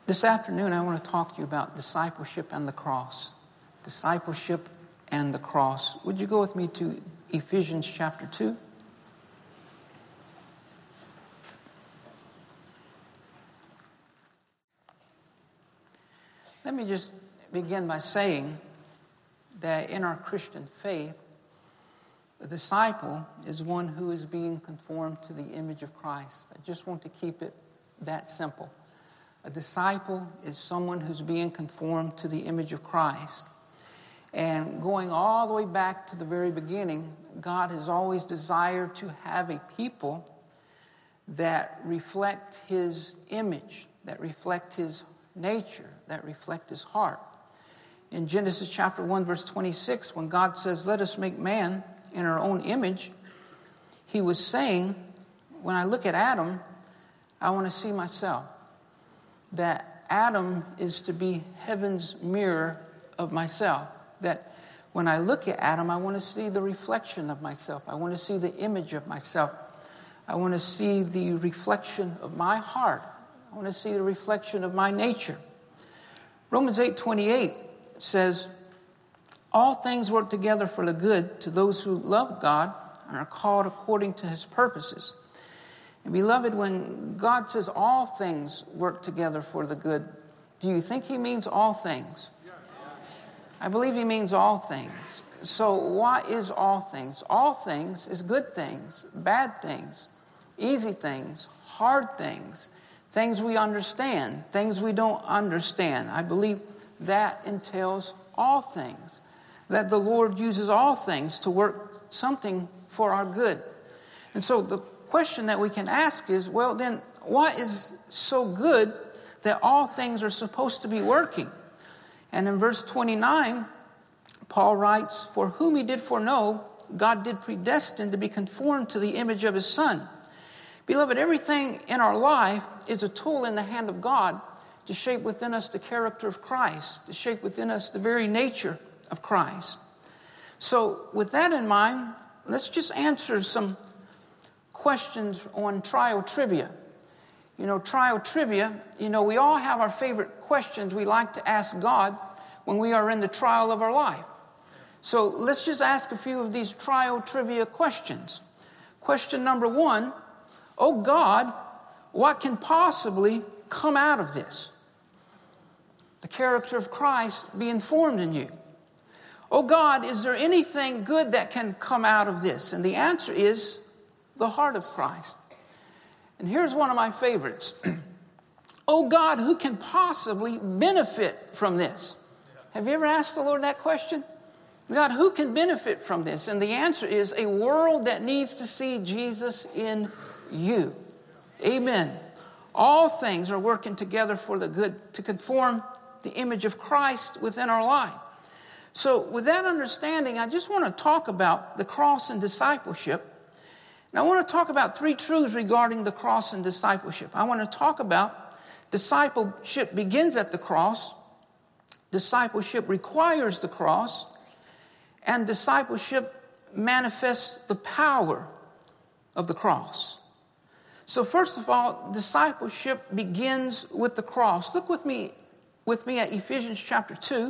This afternoon, I want to talk to you about discipleship and the cross. Discipleship and the cross. Would you go with me to Ephesians chapter 2? Let me just begin by saying that in our Christian faith, a disciple is one who is being conformed to the image of Christ. I just want to keep it that simple. A disciple is someone who's being conformed to the image of Christ. And going all the way back to the very beginning, God has always desired to have a people that reflect His image, that reflect His nature, that reflect His heart. In Genesis chapter 1, verse 26, when God says, "Let us make man in our own image," He was saying, when I look at Adam, I want to see myself. That Adam is to be heaven's mirror of myself. That when I look at Adam, I want to see the reflection of myself. I want to see the image of myself. I want to see the reflection of my heart. I want to see the reflection of my nature. Romans 8:28 says, "All things work together for the good to those who love God and are called according to His purposes." And beloved, when God says all things work together for the good, do you think He means all things? I believe He means all things. So what is all things? All things is good things, bad things, easy things, hard things, things we understand, things we don't understand. I believe that entails all things, that the Lord uses all things to work something for our good. And so the question that we can ask is, well, then, what is so good that all things are supposed to be working? And in verse 29, Paul writes, "For whom He did foreknow, God did predestine to be conformed to the image of His Son." Beloved, everything in our life is a tool in the hand of God to shape within us the character of Christ, to shape within us the very nature of Christ. So with that in mind, let's just answer some questions on trial trivia. Trial trivia, we all have our favorite questions we like to ask God when we are in the trial of our life. So let's just ask a few of these trial trivia questions. Question number 1, "Oh God, what can possibly come out of this?" The character of Christ being formed in you. "Oh God, is there anything good that can come out of this?" And the answer is the heart of Christ. And here's one of my favorites. "Oh God, who can possibly benefit from this?" Have you ever asked the Lord that question? God, who can benefit from this? And the answer is a world that needs to see Jesus in you. Amen. All things are working together for the good to conform the image of Christ within our life. So with that understanding, I just want to talk about the cross and discipleship. And I want to talk about 3 truths regarding the cross and discipleship. I want to talk about discipleship begins at the cross, discipleship requires the cross, and discipleship manifests the power of the cross. So first of all, discipleship begins with the cross. Look with me at Ephesians chapter 2.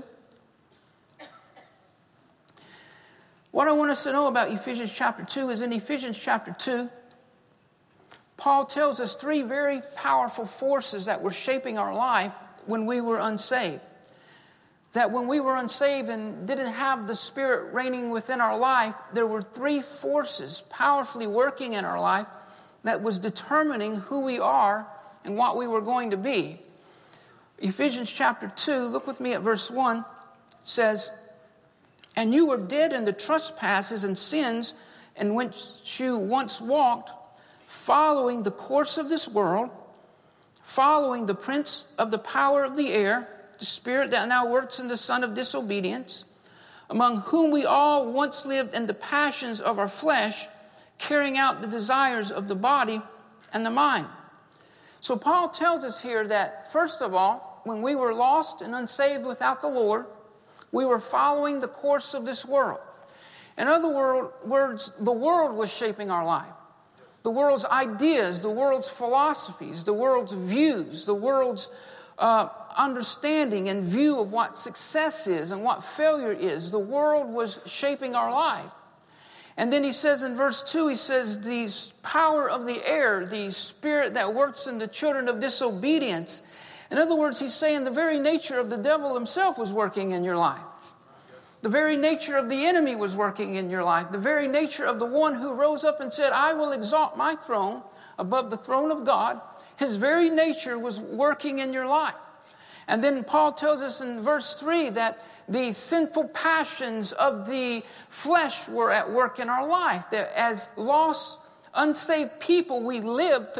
What I want us to know about Ephesians chapter 2 is in Ephesians chapter 2, Paul tells us 3 very powerful forces that were shaping our life when we were unsaved. That when we were unsaved and didn't have the Spirit reigning within our life, there were 3 forces powerfully working in our life that was determining who we are and what we were going to be. Ephesians chapter 2, look with me at verse 1, says, "And you were dead in the trespasses and sins in which you once walked, following the course of this world, following the prince of the power of the air, the spirit that now works in the son of disobedience, among whom we all once lived in the passions of our flesh, carrying out the desires of the body and the mind." So Paul tells us here that, first of all, when we were lost and unsaved without the Lord, we were following the course of this world. In other words, the world was shaping our life. The world's ideas, the world's philosophies, the world's views, the world's understanding and view of what success is and what failure is. The world was shaping our life. And then he says in verse 2, he says, the power of the air, the spirit that works in the children of disobedience. In other words, he's saying the very nature of the devil himself was working in your life. The very nature of the enemy was working in your life. The very nature of the one who rose up and said, I will exalt my throne above the throne of God. His very nature was working in your life. And then Paul tells us in verse 3 that the sinful passions of the flesh were at work in our life. That as lost, unsaved people, we lived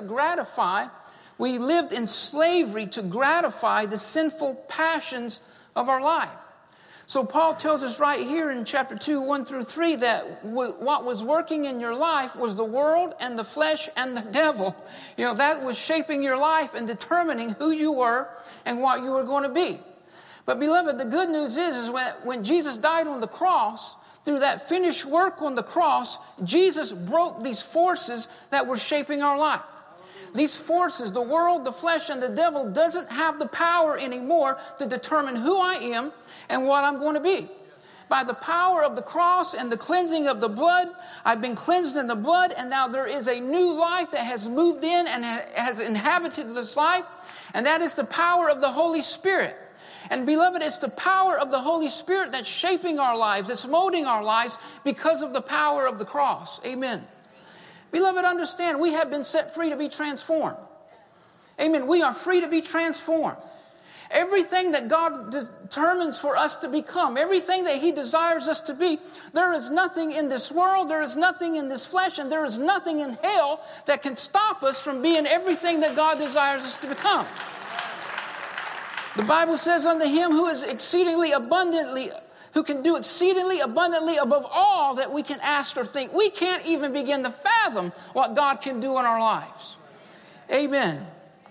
in slavery to gratify the sinful passions of our life. So Paul tells us right here in chapter 2, 1 through 3, that what was working in your life was the world and the flesh and the devil. You know, that was shaping your life and determining who you were and what you were going to be. But beloved, the good news is when Jesus died on the cross, through that finished work on the cross, Jesus broke these forces that were shaping our life. These forces, the world, the flesh, and the devil, doesn't have the power anymore to determine who I am and what I'm going to be. By the power of the cross and the cleansing of the blood, I've been cleansed in the blood, and now there is a new life that has moved in and has inhabited this life, and that is the power of the Holy Spirit. And beloved, it's the power of the Holy Spirit that's shaping our lives, that's molding our lives because of the power of the cross. Amen. Beloved, understand, we have been set free to be transformed. Amen. We are free to be transformed. Everything that God determines for us to become, everything that He desires us to be, there is nothing in this world, there is nothing in this flesh, and there is nothing in hell that can stop us from being everything that God desires us to become. The Bible says, unto Him who is exceedingly abundantly, who can do exceedingly abundantly above all that we can ask or think. We can't even begin to fathom what God can do in our lives. Amen.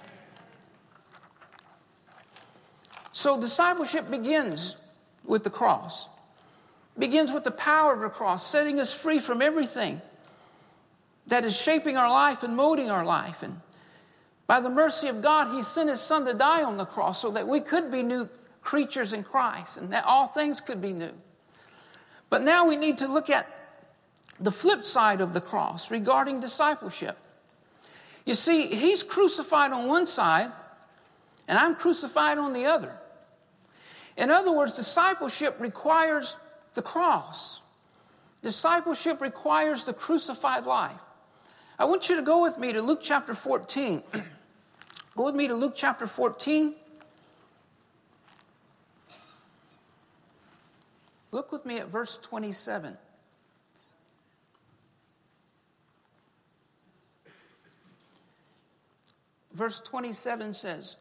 So discipleship begins with the cross. Begins with the power of the cross, setting us free from everything that is shaping our life and molding our life. And by the mercy of God, He sent His Son to die on the cross so that we could be new creatures in Christ and that all things could be new. But now we need to look at the flip side of the cross regarding discipleship. You see, He's crucified on one side and I'm crucified on the other. In other words, discipleship requires the cross. Discipleship requires the crucified life. I want you to go with me to Luke chapter 14. Go with me to Luke chapter 14. Look with me at verse 27. Verse 27 says,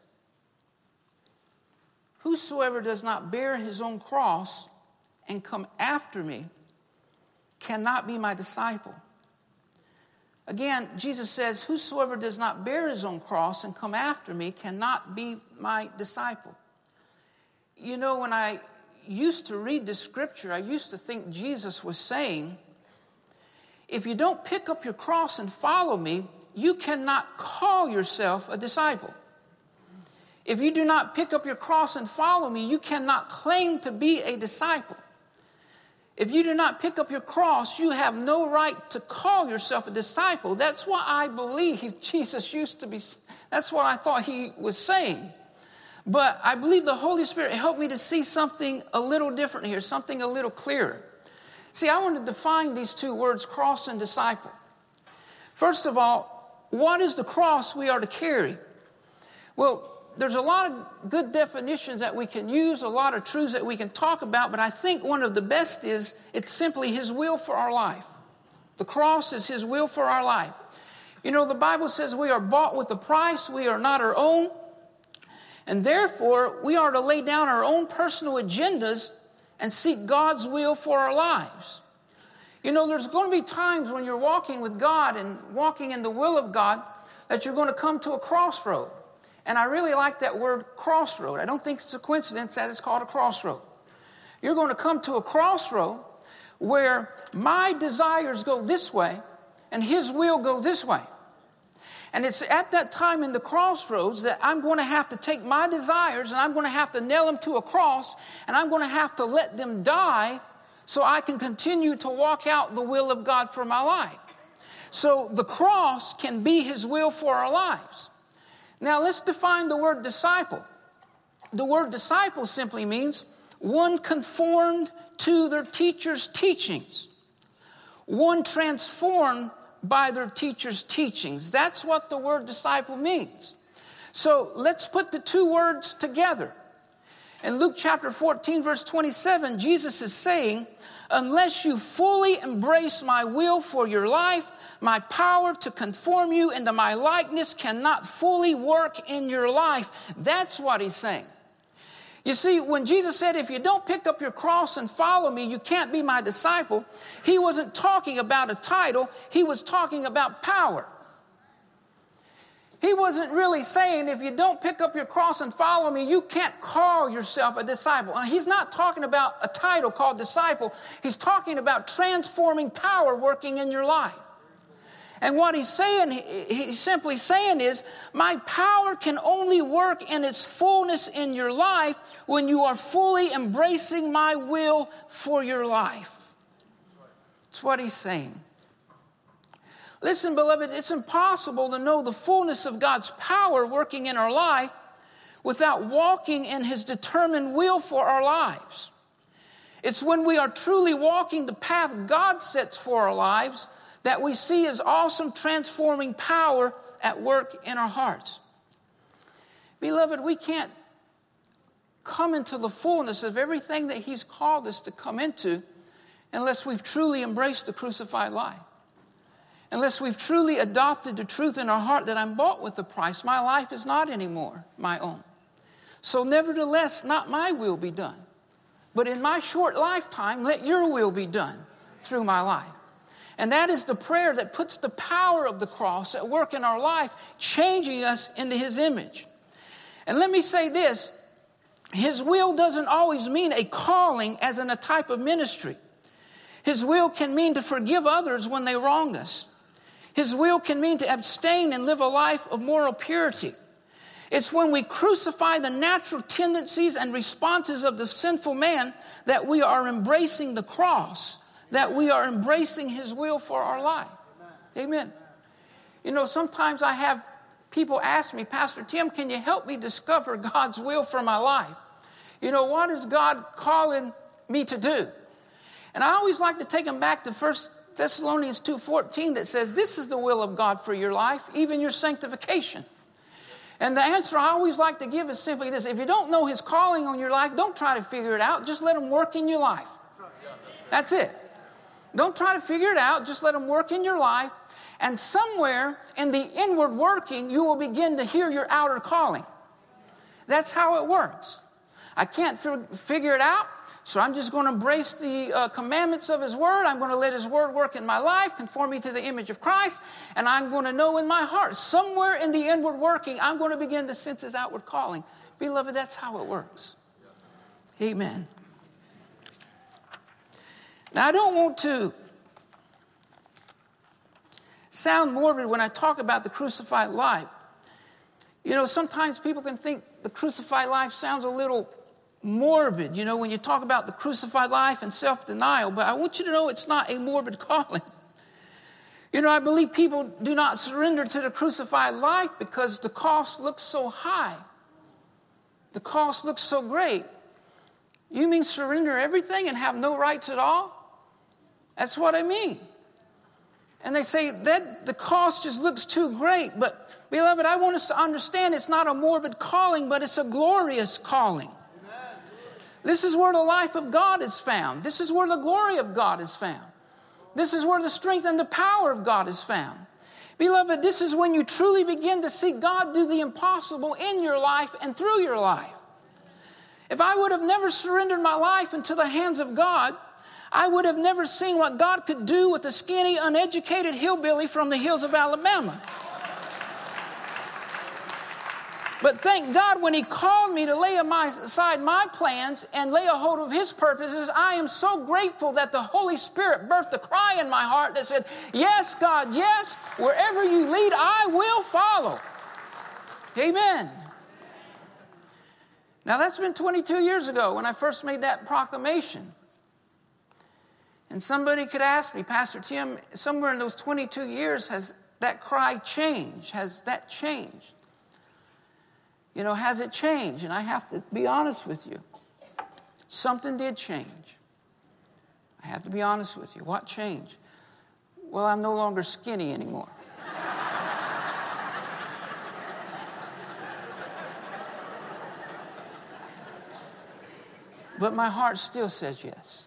whosoever does not bear his own cross and come after me cannot be my disciple. Again, Jesus says, whosoever does not bear his own cross and come after me cannot be my disciple. You know, when I used to read the scripture, I used to think Jesus was saying, if you don't pick up your cross and follow me, you cannot call yourself a disciple. If you do not pick up your cross and follow me, you cannot claim to be a disciple. If you do not pick up your cross, you have no right to call yourself a disciple. That's what I believe Jesus used to be. That's what I thought He was saying. But I believe the Holy Spirit helped me to see something a little different here, something a little clearer. See, I want to define these two words, cross and disciple. First of all, what is the cross we are to carry? Well, there's a lot of good definitions that we can use, a lot of truths that we can talk about, but I think one of the best is it's simply His will for our life. The cross is His will for our life. You know, the Bible says we are bought with a price, we are not our own, and therefore we are to lay down our own personal agendas and seek God's will for our lives. You know, there's going to be times when you're walking with God and walking in the will of God that you're going to come to a crossroad. And I really like that word crossroad. I don't think it's a coincidence that it's called a crossroad. You're going to come to a crossroad where my desires go this way and His will go this way. And it's at that time in the crossroads that I'm going to have to take my desires and I'm going to have to nail them to a cross, and I'm going to have to let them die so I can continue to walk out the will of God for my life. So the cross can be his will for our lives. Now let's define the word disciple. The word disciple simply means one conformed to their teacher's teachings. One transformed by their teacher's teachings. That's what the word disciple means. So let's put the two words together. In Luke chapter 14, verse 27, Jesus is saying, unless you fully embrace my will for your life, my power to conform you into my likeness cannot fully work in your life. That's what he's saying. You see, when Jesus said, if you don't pick up your cross and follow me, you can't be my disciple, he wasn't talking about a title. He was talking about power. He wasn't really saying, if you don't pick up your cross and follow me, you can't call yourself a disciple. He's not talking about a title called disciple. He's talking about transforming power working in your life. And what he's saying, he's simply saying is, my power can only work in its fullness in your life when you are fully embracing my will for your life. That's what he's saying. Listen, beloved, it's impossible to know the fullness of God's power working in our life without walking in his determined will for our lives. It's when we are truly walking the path God sets for our lives that we see his awesome transforming power at work in our hearts. Beloved, we can't come into the fullness of everything that he's called us to come into unless we've truly embraced the crucified life. Unless we've truly adopted the truth in our heart that I'm bought with a price. My life is not anymore my own. So nevertheless, not my will be done, but in my short lifetime, let your will be done through my life. And that is the prayer that puts the power of the cross at work in our life, changing us into his image. And let me say this, his will doesn't always mean a calling as in a type of ministry. His will can mean to forgive others when they wrong us. His will can mean to abstain and live a life of moral purity. It's when we crucify the natural tendencies and responses of the sinful man that we are embracing the cross, that we are embracing his will for our life. Amen. You know, sometimes I have people ask me, Pastor Tim, can you help me discover God's will for my life? You know, what is God calling me to do? And I always like to take them back to 1 Thessalonians 2:14 that says, this is the will of God for your life, even your sanctification. And the answer I always like to give is simply this. If you don't know his calling on your life, don't try to figure it out. Just let him work in your life. That's it. Don't try to figure it out. Just let him work in your life. And somewhere in the inward working, you will begin to hear your outer calling. That's how it works. I can't figure it out, so I'm just going to embrace the commandments of his word. I'm going to let his word work in my life, conform me to the image of Christ, and I'm going to know in my heart, somewhere in the inward working, I'm going to begin to sense his outward calling. Beloved, that's how it works. Amen. Now, I don't want to sound morbid when I talk about the crucified life. You know, sometimes people can think the crucified life sounds a little morbid, you know, when you talk about the crucified life and self-denial. But I want you to know it's not a morbid calling. You know, I believe people do not surrender to the crucified life because the cost looks so high. The cost looks so great. You mean surrender everything and have no rights at all? That's what I mean. And they say that the cost just looks too great. But, beloved, I want us to understand it's not a morbid calling, but it's a glorious calling. Amen. This is where the life of God is found. This is where the glory of God is found. This is where the strength and the power of God is found. Beloved, this is when you truly begin to see God do the impossible in your life and through your life. If I would have never surrendered my life into the hands of God, I would have never seen what God could do with a skinny, uneducated hillbilly from the hills of Alabama. But thank God when he called me to lay aside my plans and lay a hold of his purposes, I am so grateful that the Holy Spirit birthed a cry in my heart that said, yes, God, yes, wherever you lead, I will follow. Amen. Now that's been 22 years ago when I first made that proclamation. And somebody could ask me, Pastor Tim, somewhere in those 22 years, has that cry changed? Has that changed? You know, has it changed? And I have to be honest with you. Something did change. I have to be honest with you. What changed? Well, I'm no longer skinny anymore. But my heart still says yes.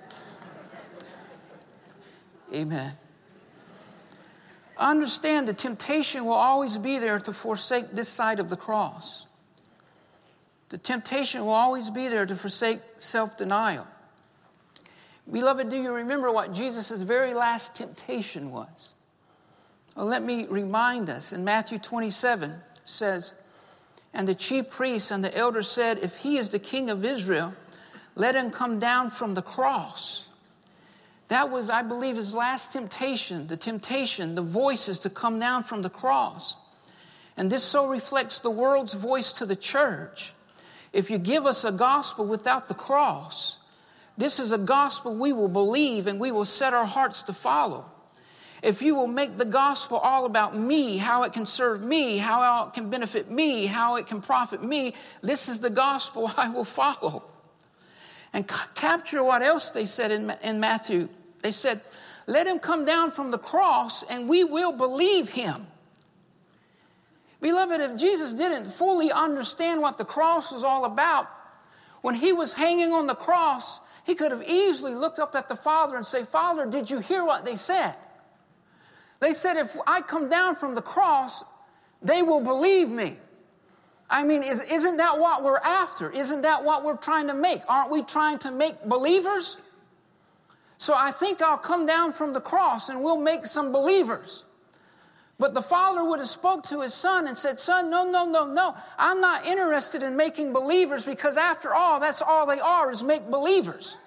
Amen. Understand the temptation will always be there to forsake this side of the cross. The temptation will always be there to forsake self-denial. Beloved, do you remember what Jesus' very last temptation was? Well, let me remind us. In Matthew 27, it says, and the chief priests and the elders said, if he is the king of Israel, let him come down from the cross. That was, I believe, his last temptation. The voice is to come down from the cross. And this so reflects the world's voice to the church. If you give us a gospel without the cross, this is a gospel we will believe and we will set our hearts to follow. If you will make the gospel all about me, how it can serve me, how it can benefit me, how it can profit me, this is the gospel I will follow. And capture what else they said in Matthew. They said, let him come down from the cross and we will believe him. Beloved, if Jesus didn't fully understand what the cross was all about, when he was hanging on the cross, he could have easily looked up at the Father and said, Father, did you hear what they said? They said, if I come down from the cross, they will believe me. I mean, isn't that what we're after? Isn't that what we're trying to make? Aren't we trying to make believers? So I think I'll come down from the cross and we'll make some believers. But the Father would have spoke to his son and said, son, no. I'm not interested in making believers because after all, that's all they are is make believers.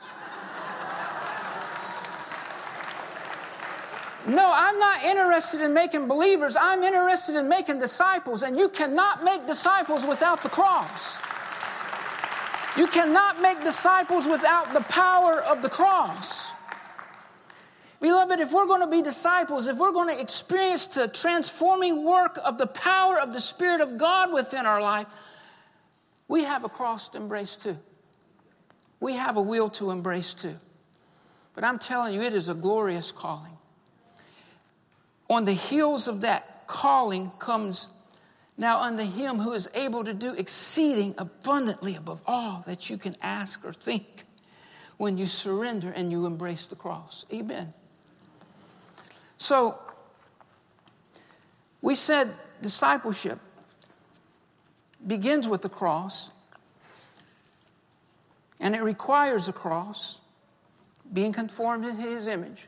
No, I'm not interested in making believers. I'm interested in making disciples. And you cannot make disciples without the cross. You cannot make disciples without the power of the cross. Beloved, if we're going to be disciples, if we're going to experience the transforming work of the power of the Spirit of God within our life, we have a cross to embrace too. We have a will to embrace too. But I'm telling you, it is a glorious calling. On the heels of that calling comes now unto him who is able to do exceeding abundantly above all that you can ask or think when you surrender and you embrace the cross. Amen. So, we said discipleship begins with the cross, and it requires a cross, being conformed into his image.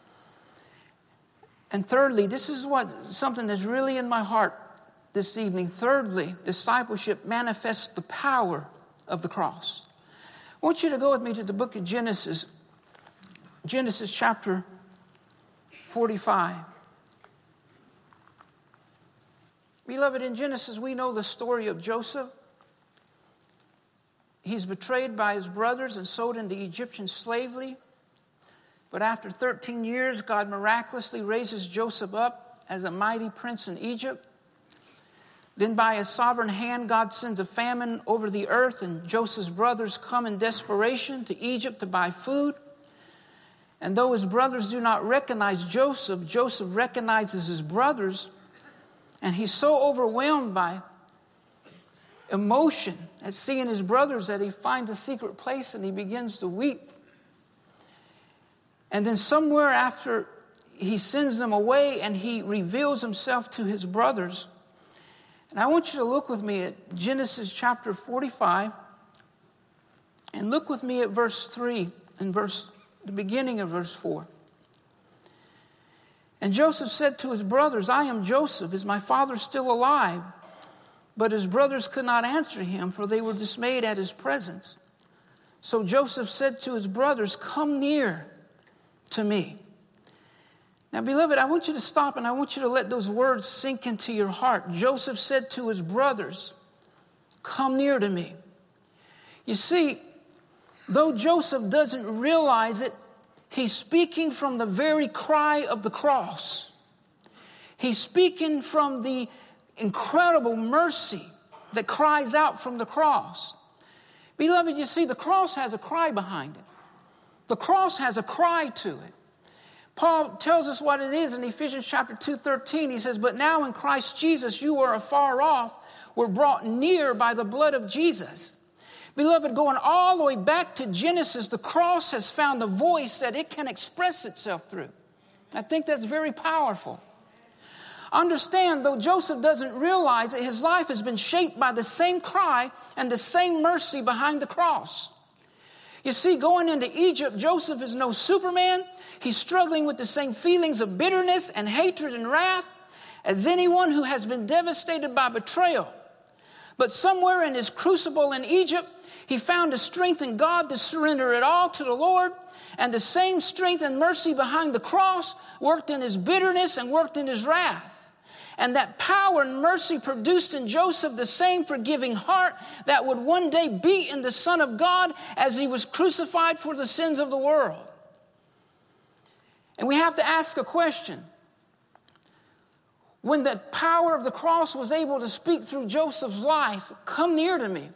And thirdly, this is something that's really in my heart this evening. Thirdly, discipleship manifests the power of the cross. I want you to go with me to the book of Genesis. Genesis chapter 45. Beloved, in Genesis, we know the story of Joseph. He's betrayed by his brothers and sold into Egyptian slavery. But after 13 years, God miraculously raises Joseph up as a mighty prince in Egypt. Then by his sovereign hand, God sends a famine over the earth, and Joseph's brothers come in desperation to Egypt to buy food. And though his brothers do not recognize Joseph, Joseph recognizes his brothers, and he's so overwhelmed by emotion at seeing his brothers that he finds a secret place and he begins to weep. And then somewhere after he sends them away and he reveals himself to his brothers. And I want you to look with me at Genesis chapter 45 and look with me at verse 3 and the beginning of verse 4. And Joseph said to his brothers, I am Joseph. Is my father still alive? But his brothers could not answer him, for they were dismayed at his presence. So Joseph said to his brothers, "Come near to me." Now, beloved, I want you to stop and I want you to let those words sink into your heart. Joseph said to his brothers, "Come near to me." You see, though Joseph doesn't realize it, he's speaking from the very cry of the cross. He's speaking from the incredible mercy that cries out from the cross. Beloved, you see, the cross has a cry behind it. The cross has a cry to it. Paul tells us what it is in Ephesians chapter 2:13. He says, "But now in Christ Jesus you are afar off, were brought near by the blood of Jesus." Beloved, going all the way back to Genesis, the cross has found a voice that it can express itself through. I think that's very powerful. Understand, though Joseph doesn't realize that his life has been shaped by the same cry and the same mercy behind the cross. You see, going into Egypt, Joseph is no Superman. He's struggling with the same feelings of bitterness and hatred and wrath as anyone who has been devastated by betrayal. But somewhere in his crucible in Egypt, he found a strength in God to surrender it all to the Lord. And the same strength and mercy behind the cross worked in his bitterness and worked in his wrath. And that power and mercy produced in Joseph the same forgiving heart that would one day beat in the Son of God as he was crucified for the sins of the world. And we have to ask a question. When the power of the cross was able to speak through Joseph's life, "Come near to me,"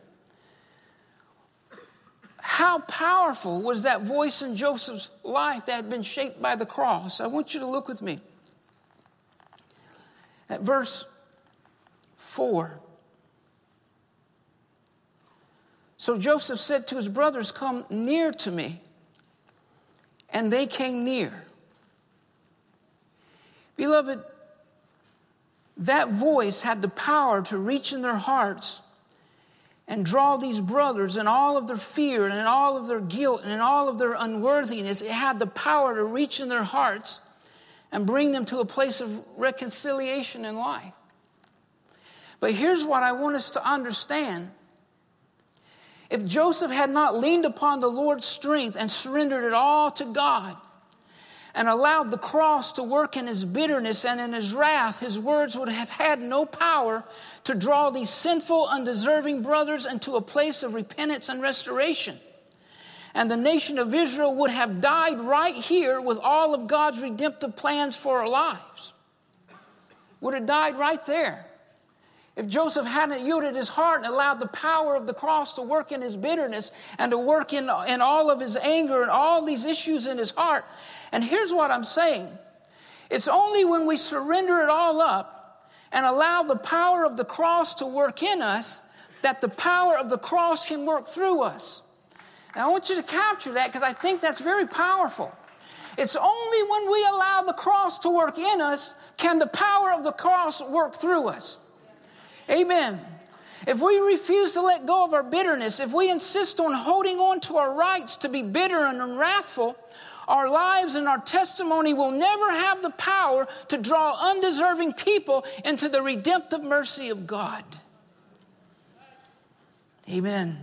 how powerful was that voice in Joseph's life that had been shaped by the cross? I want you to look with me at verse 4. So Joseph said to his brothers, "Come near to me." And they came near. Beloved, that voice had the power to reach in their hearts and draw these brothers in all of their fear and in all of their guilt and in all of their unworthiness. It had the power to reach in their hearts and bring them to a place of reconciliation in life. But here's what I want us to understand. If Joseph had not leaned upon the Lord's strength and surrendered it all to God, and allowed the cross to work in his bitterness and in his wrath, his words would have had no power to draw these sinful, undeserving brothers into a place of repentance and restoration. And the nation of Israel would have died right here with all of God's redemptive plans for our lives. Would have died right there. If Joseph hadn't yielded his heart and allowed the power of the cross to work in his bitterness and to work in all of his anger and all these issues in his heart. And here's what I'm saying. It's only when we surrender it all up and allow the power of the cross to work in us that the power of the cross can work through us. Now I want you to capture that because I think that's very powerful. It's only when we allow the cross to work in us can the power of the cross work through us. Amen. If we refuse to let go of our bitterness, if we insist on holding on to our rights to be bitter and wrathful, our lives and our testimony will never have the power to draw undeserving people into the redemptive mercy of God. Amen.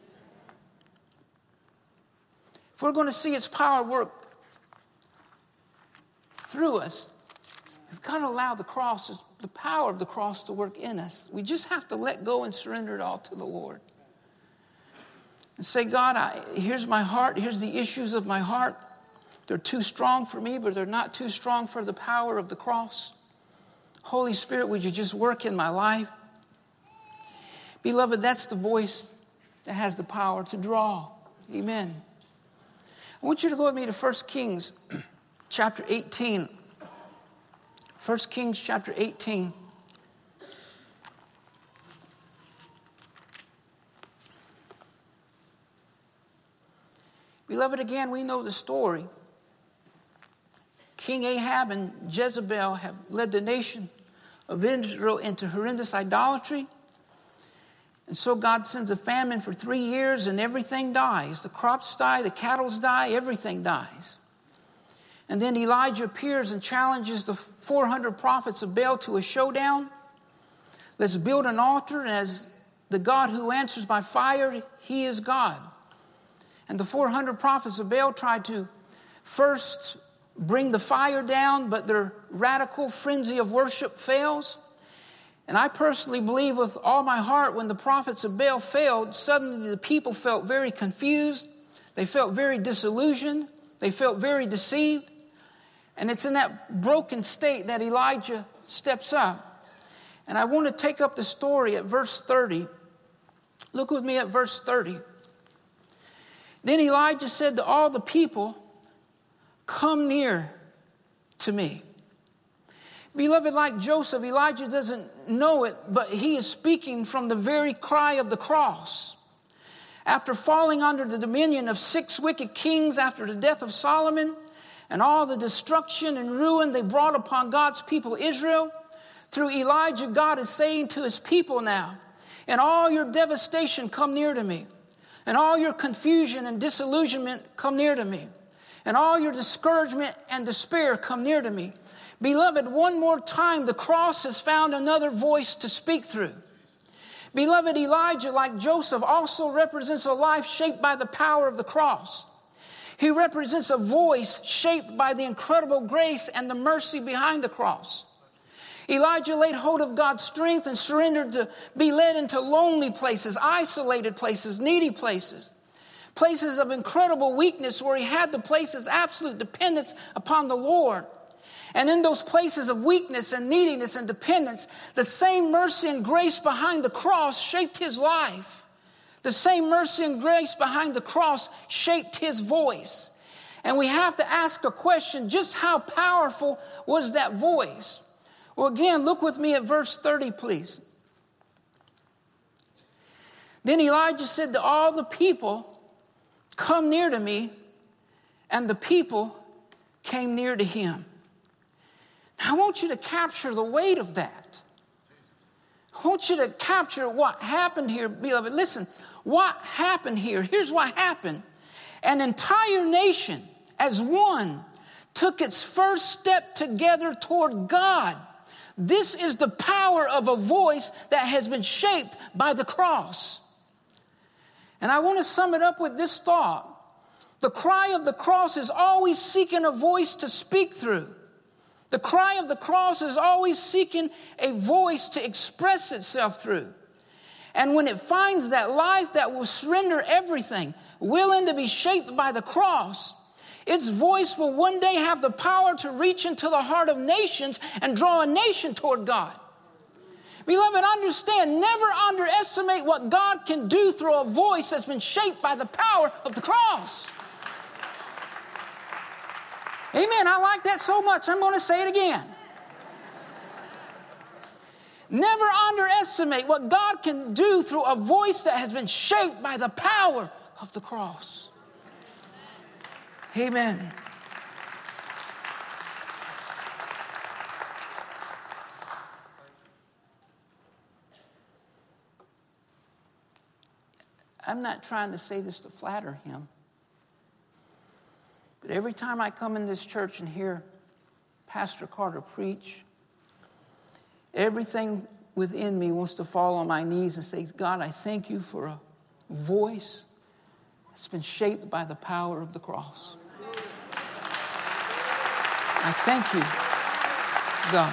If we're going to see its power work through us, we've got to allow the power of the cross to work in us. We just have to let go and surrender it all to the Lord. And say, God, here's my heart. Here's the issues of my heart. They're too strong for me, but they're not too strong for the power of the cross. Holy Spirit, would you just work in my life? Beloved, that's the voice that has the power to draw. Amen. I want you to go with me to 1 Kings chapter 18. 1 Kings chapter 18. Beloved, again, we know the story. King Ahab and Jezebel have led the nation of Israel into horrendous idolatry. And so God sends a famine for 3 years and everything dies. The crops die, the cattle die, everything dies. And then Elijah appears and challenges the 400 prophets of Baal to a showdown. Let's build an altar, and as the God who answers by fire, he is God. And the 400 prophets of Baal tried to first bring the fire down, but their radical frenzy of worship fails. And I personally believe with all my heart, when the prophets of Baal failed, suddenly the people felt very confused. They felt very disillusioned. They felt very deceived. And it's in that broken state that Elijah steps up. And I want to take up the story at verse 30. Look with me at verse 30. Then Elijah said to all the people, "Come near to me." Beloved, like Joseph, Elijah doesn't know it, but he is speaking from the very cry of the cross. After falling under the dominion of 6 wicked kings after the death of Solomon and all the destruction and ruin they brought upon God's people Israel, through Elijah, God is saying to his people now, "In all your devastation, come near to me. In all your confusion and disillusionment, come near to me. In all your discouragement and despair, come near to me." Beloved, one more time, the cross has found another voice to speak through. Beloved, Elijah, like Joseph, also represents a life shaped by the power of the cross. He represents a voice shaped by the incredible grace and the mercy behind the cross. Elijah laid hold of God's strength and surrendered to be led into lonely places, isolated places, needy places, places of incredible weakness where he had to place his absolute dependence upon the Lord. And in those places of weakness and neediness and dependence, the same mercy and grace behind the cross shaped his life. The same mercy and grace behind the cross shaped his voice. And we have to ask a question, just how powerful was that voice? Well, again, look with me at verse 30, please. Then Elijah said to all the people, "Come near to me." And the people came near to him. Now, I want you to capture the weight of that. I want you to capture what happened here, beloved. Listen, what happened here? Here's what happened. An entire nation, as one, took its first step together toward God. This is the power of a voice that has been shaped by the cross. And I want to sum it up with this thought. The cry of the cross is always seeking a voice to speak through. The cry of the cross is always seeking a voice to express itself through. And when it finds that life that will surrender everything, willing to be shaped by the cross, its voice will one day have the power to reach into the heart of nations and draw a nation toward God. Beloved, understand, never underestimate what God can do through a voice that's been shaped by the power of the cross. Amen. I like that so much, I'm going to say it again. Never underestimate what God can do through a voice that has been shaped by the power of the cross. Amen. I'm not trying to say this to flatter him. But every time I come in this church and hear Pastor Carter preach, everything within me wants to fall on my knees and say, "God, I thank you for a voice that's been shaped by the power of the cross. I thank you, God,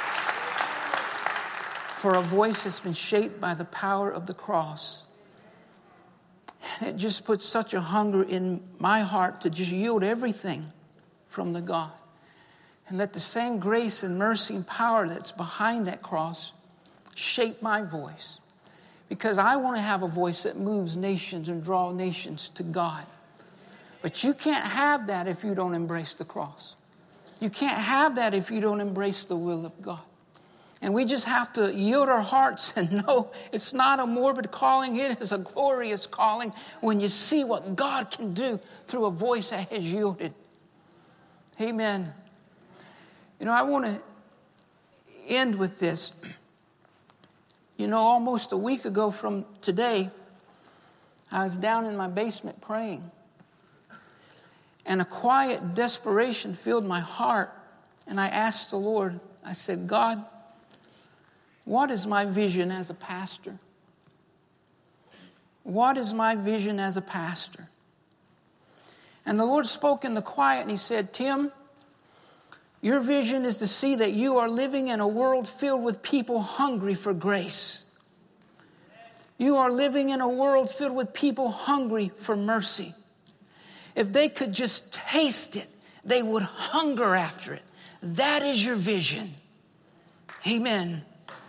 for a voice that's been shaped by the power of the cross." And it just puts such a hunger in my heart to just yield everything from the God. And let the same grace and mercy and power that's behind that cross shape my voice. Because I want to have a voice that moves nations and draws nations to God. But you can't have that if you don't embrace the cross. You can't have that if you don't embrace the will of God. And we just have to yield our hearts and know it's not a morbid calling. It is a glorious calling when you see what God can do through a voice that has yielded. Amen. You know, I want to end with this. You know, almost a week ago from today, I was down in my basement praying. And a quiet desperation filled my heart. And I asked the Lord, I said, "God, What is my vision as a pastor? What is my vision as a pastor? And the Lord spoke in the quiet and he said, Tim, your vision is to see that you are living in a world filled with people hungry for grace. You are living in a world filled with people hungry for mercy. If they could just taste it, they would hunger after it. That is your vision. Amen.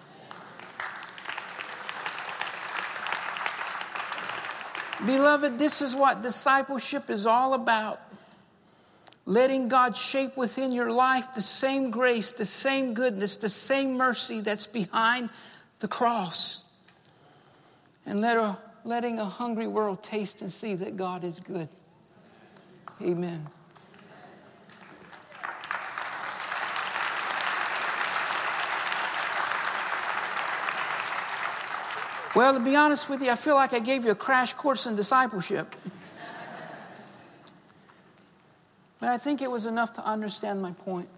Beloved, this is what discipleship is all about. Letting God shape within your life the same grace, the same goodness, the same mercy that's behind the cross. And letting a hungry world taste and see that God is good. Amen. Well, to be honest with you, I feel like I gave you a crash course in discipleship. But I think it was enough to understand my point.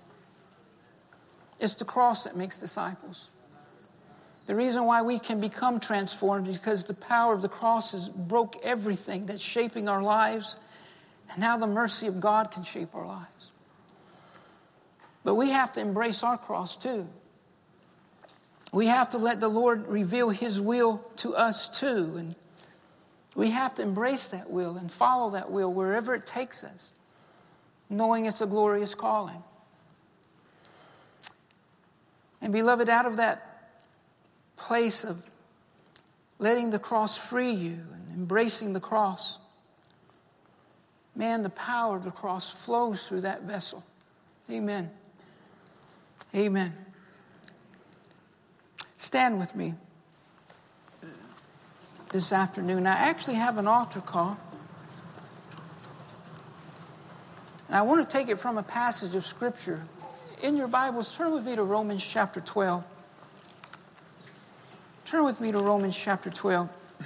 It's the cross that makes disciples. The reason why we can become transformed is because the power of the cross has broke everything that's shaping our lives. And now the mercy of God can shape our lives. But we have to embrace our cross too. We have to let the Lord reveal His will to us too. And we have to embrace that will and follow that will wherever it takes us, knowing it's a glorious calling. And beloved, out of that place of letting the cross free you and embracing the cross, man, the power of the cross flows through that vessel. Amen. Amen. Stand with me this afternoon. I actually have an altar call. And I want to take it from a passage of Scripture. In your Bibles, turn with me to Romans chapter 12. Turn with me to Romans chapter 12.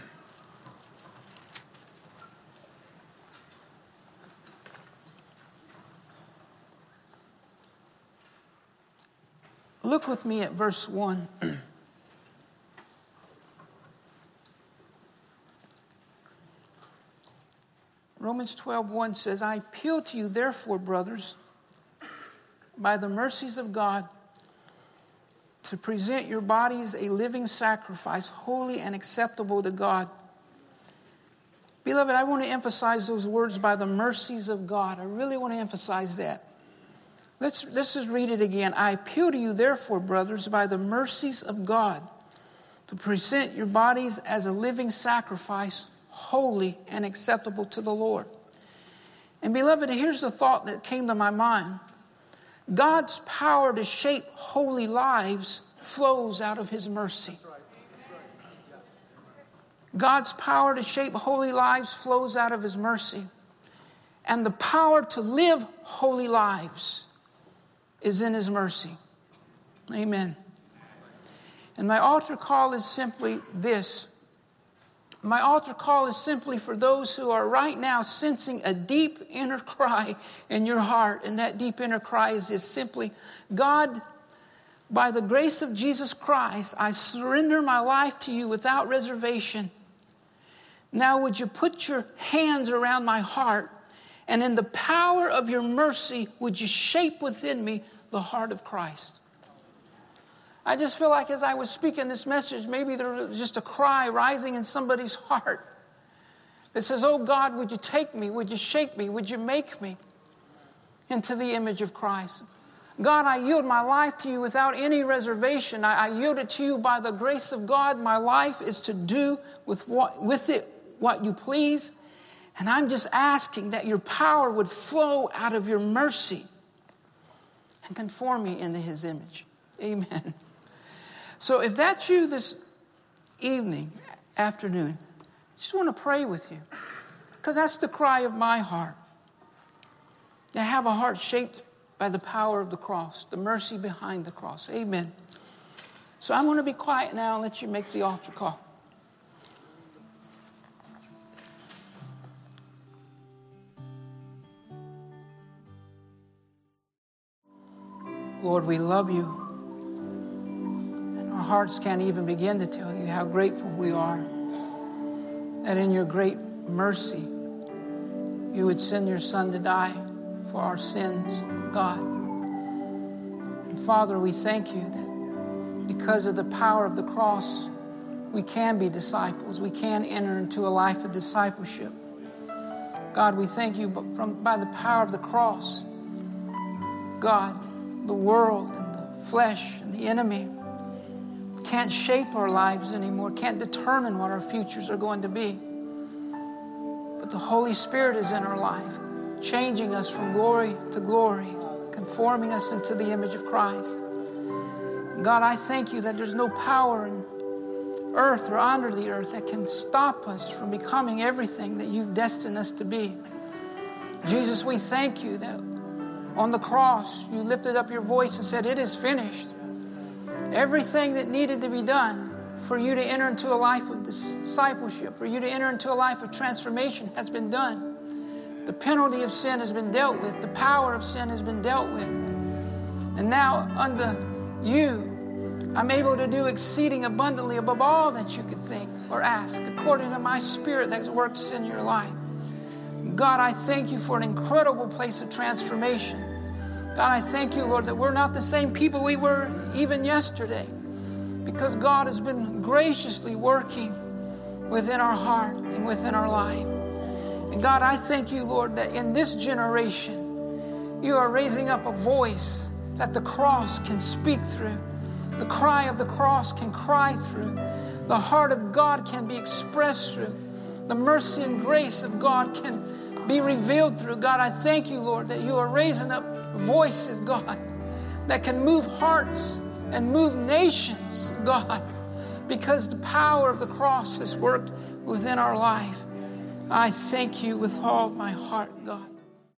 Look with me at verse 1. Romans 12:1 says, I appeal to you, therefore, brothers, by the mercies of God, to present your bodies a living sacrifice, holy and acceptable to God. Beloved, I want to emphasize those words, by the mercies of God. I really want to emphasize that. Let's just read it again. I appeal to you, therefore, brothers, by the mercies of God, to present your bodies as a living sacrifice, holy and acceptable to the Lord. And beloved, here's the thought that came to my mind. God's power to shape holy lives flows out of His mercy. God's power to shape holy lives flows out of His mercy. And the power to live holy lives is in His mercy. Amen. And my altar call is simply this. My altar call is simply for those who are right now sensing a deep inner cry in your heart. And that deep inner cry is simply, God, by the grace of Jesus Christ, I surrender my life to you without reservation. Now would you put your hands around my heart, and in the power of your mercy, would you shape within me the heart of Christ? I just feel like as I was speaking this message, maybe there was just a cry rising in somebody's heart that says, oh God, would you take me? Would you shape me? Would you make me into the image of Christ? God, I yield my life to you without any reservation. I yield it to you by the grace of God. My life is to do with it what you please. And I'm just asking that your power would flow out of your mercy and conform me into His image. Amen. So if that's you this afternoon, I just want to pray with you. Because that's the cry of my heart. To have a heart shaped by the power of the cross, the mercy behind the cross. Amen. So I'm going to be quiet now and let you make the altar call. Lord, we love you. And our Our hearts can't even begin to tell you how grateful we are that in your great mercy, you would send your Son to die for our sins, God. And Father, we thank you that because of the power of the cross, we can be disciples. We can enter into a life of discipleship. God, we thank you by the power of the cross, God, the world and the flesh and the enemy can't shape our lives anymore, can't determine what our futures are going to be. But the Holy Spirit is in our life, changing us from glory to glory, conforming us into the image of Christ. God, I thank you that there's no power in earth or under the earth that can stop us from becoming everything that you've destined us to be. Jesus, we thank you that on the cross, you lifted up your voice and said, "It is finished." Everything that needed to be done for you to enter into a life of discipleship, for you to enter into a life of transformation has been done. The penalty of sin has been dealt with. The power of sin has been dealt with. And now unto you, I'm able to do exceeding abundantly above all that you could think or ask, according to my Spirit that works in your life. God, I thank you for an incredible place of transformation. God, I thank you, Lord, that we're not the same people we were even yesterday, because God has been graciously working within our heart and within our life. And God, I thank you, Lord, that in this generation, you are raising up a voice that the cross can speak through. The cry of the cross can cry through. The heart of God can be expressed through. The mercy and grace of God can be revealed through. God, I thank you, Lord, that you are raising up voices, God, that can move hearts and move nations, God, because the power of the cross has worked within our life. I thank you with all my heart, God.